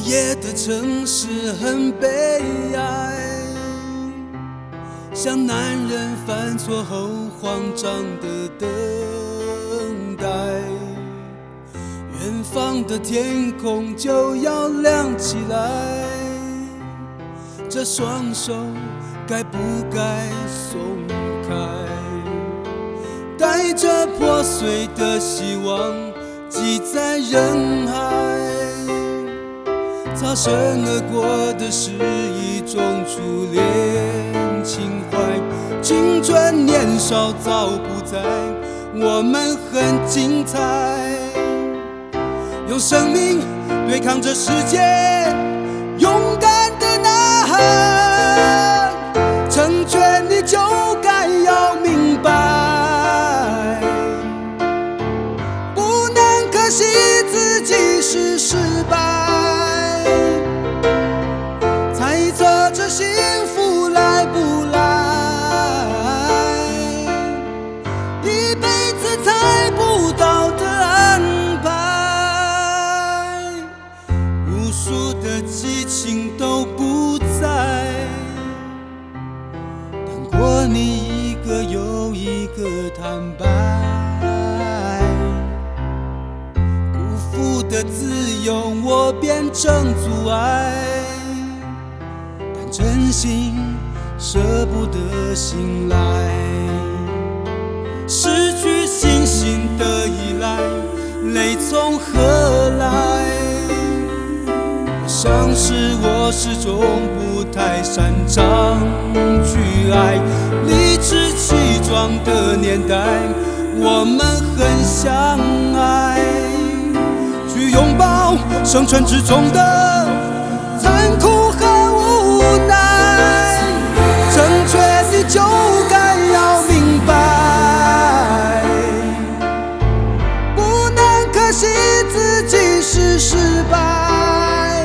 夜的城市很悲哀，像男人犯错后慌张的等待。远方的天空就要亮起来，这双手该不该松开？带着破碎的希望挤在人海，擦身而过的是一种初恋情怀。青春年少早不在，我们很精彩，用生命对抗这世界，勇敢的呐喊，成全你就该要明白，不能可惜自己是失败，猜测这幸福来不来，一辈子猜不到的安排，无数的激情都不在，等过你一个又一个坦白，辜负的自由我变成阻碍，但真心舍不得醒来，失去信心的依赖，泪从何来？像是我始终不太擅长去爱，理直气壮的年代，我们很相爱，去拥抱生存之中的残酷和无奈，成全你就该要明白，不能可惜自己是失败，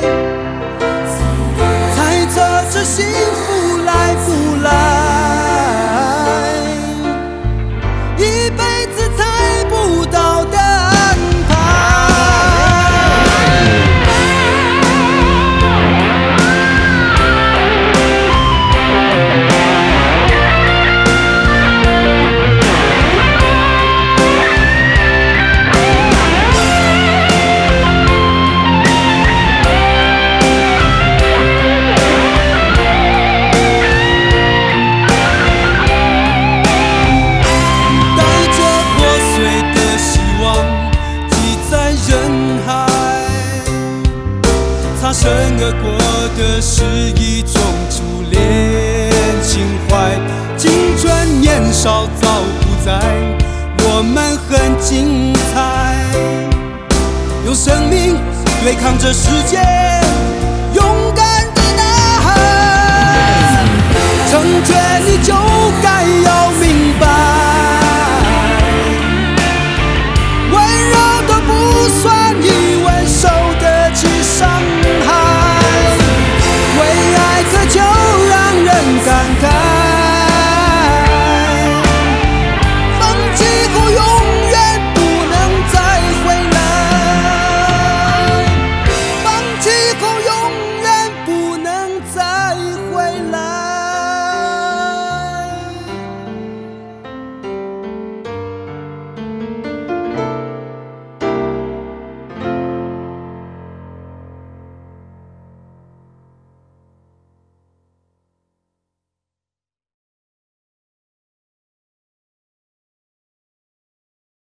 猜测这幸福来不来，一辈子猜不到的安擦身而过的是一种初恋情怀，青春年少早不在，我们很精彩，用生命对抗这世界。